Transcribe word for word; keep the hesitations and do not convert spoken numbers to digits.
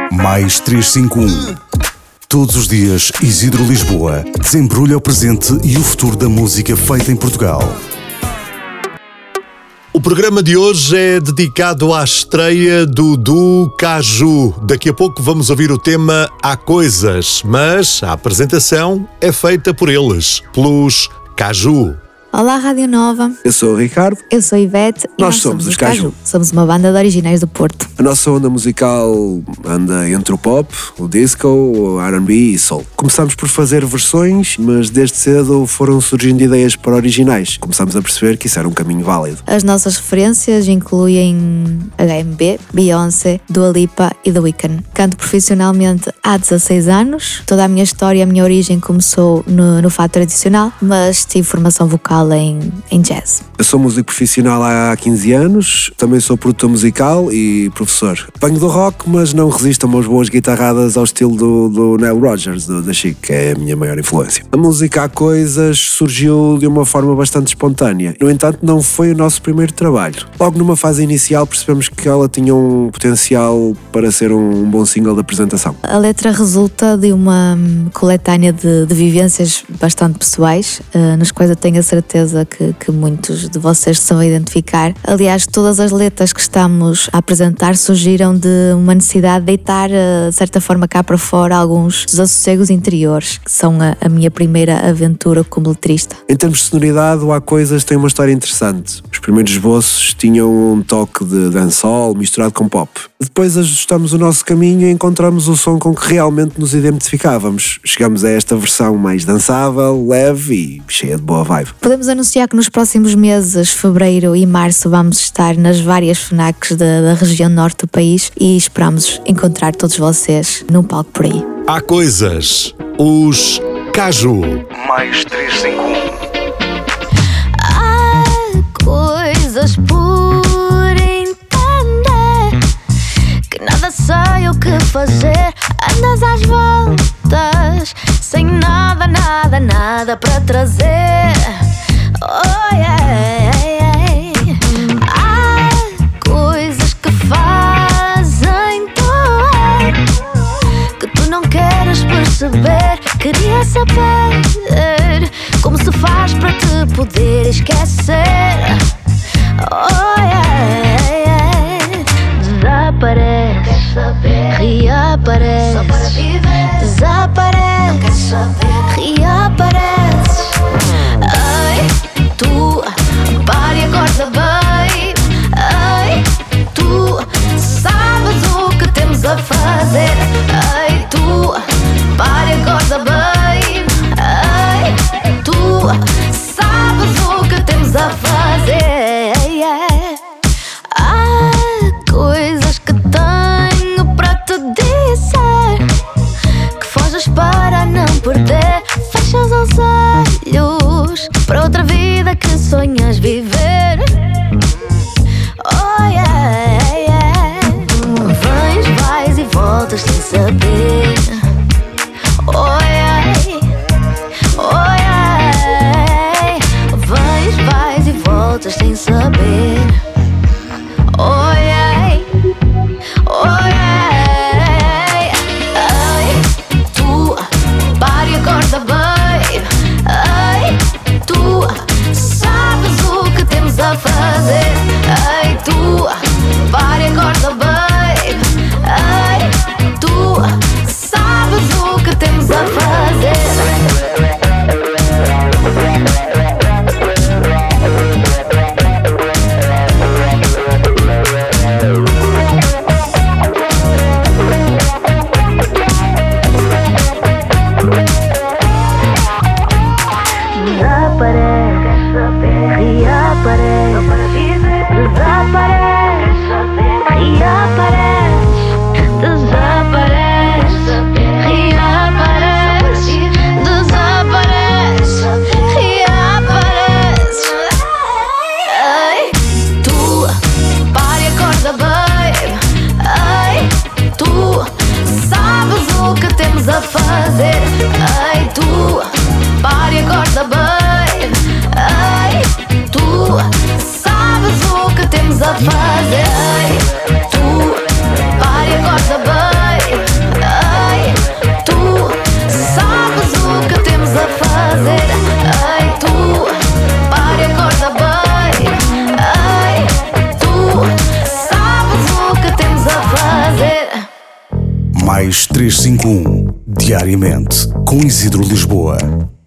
Mais trezentos e cinquenta e um. Todos os dias, Isidro Lisboa desembrulha o presente e o futuro da música feita em Portugal. O programa de hoje é dedicado à estreia do duo Caju. Daqui a pouco vamos ouvir o tema Há Coisas, mas a apresentação é feita por eles, pelos Caju. Olá, Rádio Nova. Eu sou o Ricardo. Eu sou a Ivete. Nós, nós somos, somos os Caju. Caju. Somos uma banda de originais do Porto. A nossa onda musical anda entre o pop, o disco, o R and B e soul. Começámos por fazer versões, mas desde cedo foram surgindo ideias para originais. Começámos a perceber que isso era um caminho válido. As nossas referências incluem H M B, Beyoncé, Dua Lipa e The Weeknd. Canto profissionalmente há dezasseis anos. Toda a minha história, a minha origem começou no, no fado tradicional, mas tive formação vocal Em, em jazz. Eu sou músico profissional há quinze anos, também sou produtor musical e professor. Venho do rock, mas não resisto a umas boas guitarradas ao estilo do, do Nile Rodgers, do, da Chic, que é a minha maior influência. A música Há Coisas surgiu de uma forma bastante espontânea. No entanto, não foi o nosso primeiro trabalho. Logo numa fase inicial percebemos que ela tinha um potencial para ser um, um bom single de apresentação. A letra resulta de uma coletânea de, de vivências bastante pessoais, uh, nas quais eu tenho a certeza Que, que muitos de vocês se vão identificar. Aliás, todas as letras que estamos a apresentar surgiram de uma necessidade de deitar, de certa forma, cá para fora alguns desassossegos interiores, que são a, a minha primeira aventura como letrista. Em termos de sonoridade, o Há Coisas tem uma história interessante. Os primeiros esboços tinham um toque de dancehall misturado com pop. Depois ajustamos o nosso caminho e encontramos o som com que realmente nos identificávamos. Chegamos a esta versão mais dançável, leve e cheia de boa vibe. Podemos anunciar que nos próximos meses, fevereiro e março, vamos estar nas várias FNACs da, da região norte do país e esperamos encontrar todos vocês num palco por aí. Há Coisas, os Caju. Mais trezentos e cinquenta e um. Há coisas por entender, que nada sei o que fazer. Andas às voltas, sem nada, nada, nada para trazer. Oh yeah, yeah. Há coisas que fazem doer, que tu não queres perceber. Queria saber como se faz para te poder esquecer. Oh yeah, yeah. Desaparece, reaparece, só para viver. Desaparece, não quero saber, reaparece. Ai, tu, para e acorda bem. Ai, tu, sabes o que temos a fazer. Ai, tu, para e acorda bem. Ai, tu, sabes o que temos a fazer. Há coisas que tenho para te dizer, que foges para não perder. Fechas os olhos para outra vida que sonhas viver. Oh yeah, yeah. Vens, vais e voltas sem saber. Oh yeah, oh yeah. Vens, vais e voltas sem saber. Oh yeah, oh yeah. Ai, tu, para e acorda bem. Ai, tu, sabes o que temos a fazer. Ai, tu, para e acorda bem. Ai, tu, mais trezentos e cinquenta e um. Diariamente com Isidro Lisboa.